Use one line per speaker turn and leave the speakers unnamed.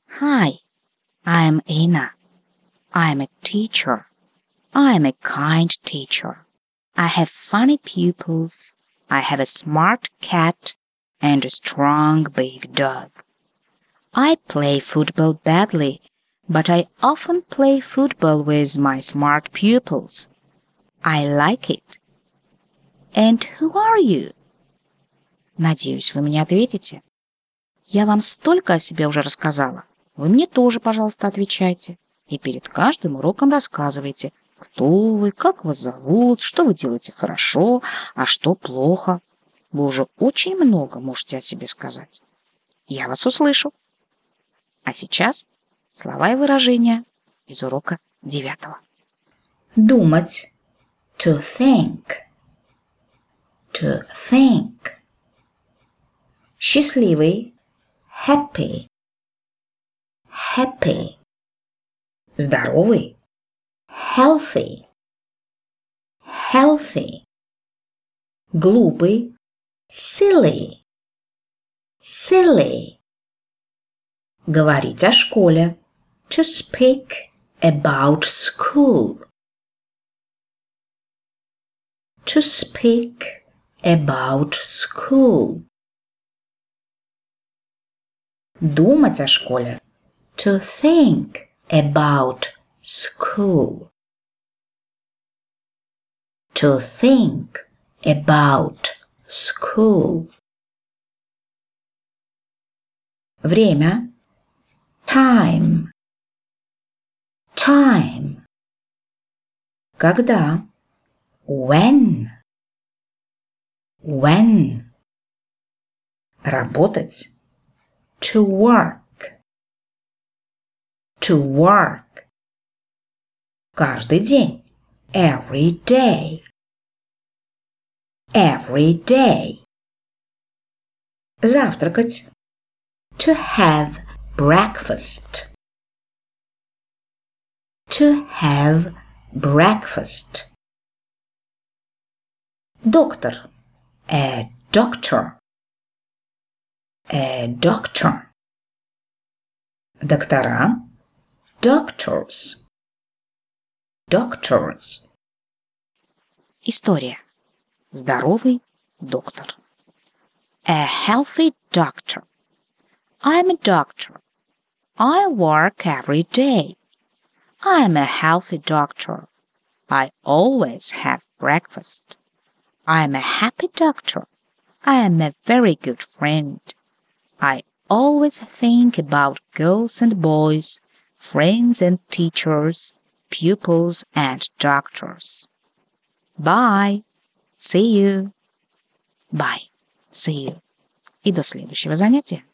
Hi, I'm Anna. I'm a teacher. I'm a kind teacher. I have funny pupils. I have a smart cat and a strong big dog. I play football badly, but I often play football with my smart pupils. I like it. And who are you? Надеюсь, вы мне ответите. Я вам столько о себе уже рассказала. Вы мне тоже, пожалуйста, отвечайте. И перед каждым уроком рассказывайте, кто вы, как вас зовут, что вы делаете хорошо, а что плохо. Вы уже очень много можете о себе сказать. Я вас услышу. А сейчас слова и выражения из урока 9.
Думать. To think. To think. Счастливый. Happy. Happy. Здоровый. Healthy. Healthy. Глупый. Silly. Silly. Говорить о школе. To speak about school. To speak about school. Думать о школе. To think about school. To think about school. Время. Time. Time. Когда. When. When. Работать. To work. To work. Каждый день. Every day. Every day. Завтракать. To have breakfast. To have breakfast. Доктор. A doctor. A doctor. Доктора. Doctors. Doctors.
История. Здоровый доктор. A healthy doctor. I'm a doctor. I work every day. I'm a healthy doctor. I always have breakfast. I'm a happy doctor. I am a very good friend. I always think about girls and boys, friends and teachers, pupils and doctors. Bye. See you. Bye. See you. И до следующего занятия.